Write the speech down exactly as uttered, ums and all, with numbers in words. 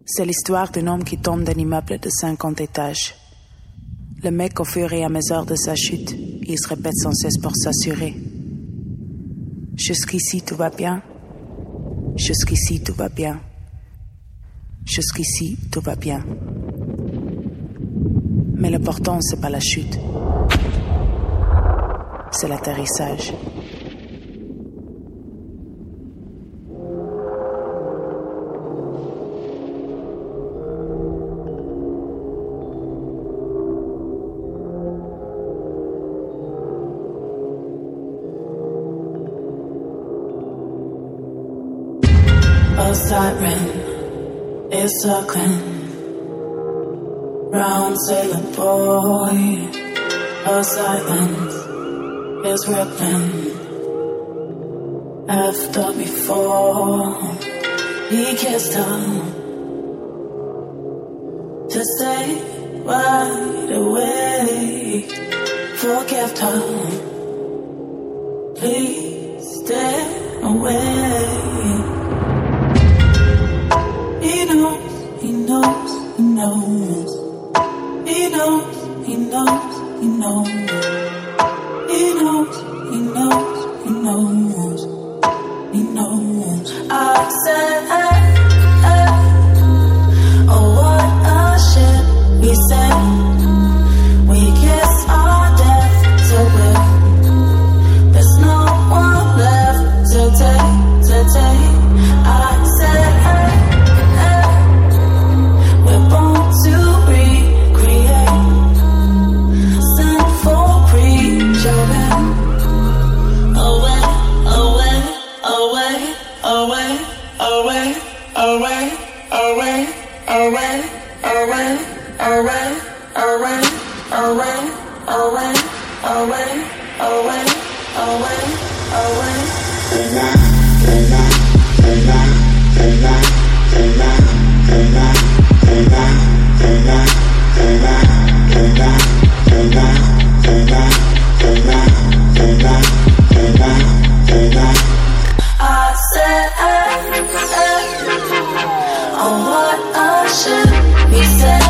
C'est l'histoire d'un homme qui tombe d'un immeuble de cinquante étages. Le mec, au fur et à mesure de sa chute, il se répète sans cesse pour s'assurer. Jusqu'ici, tout va bien. Jusqu'ici, tout va bien. Jusqu'ici, tout va bien. Mais l'important, c'est pas la chute. C'est l'atterrissage. A siren is circling round sailor boy. A silence is rippling after before he kissed her to stay right away. Forgive her, please stay away. He knows, he knows, he knows. He knows, he knows, he knows. He knows, he knows, he knows. He knows. I said, hey, hey. Oh, what a shit we said. We kiss our death so well. There's no one left to take, to take. I said, hey. To recreate sinful creature away, away, away, away, away, away, away, away, away, away, away, away, away, away, away, away, away. I said, hey, hey. Oh, what a shit we said.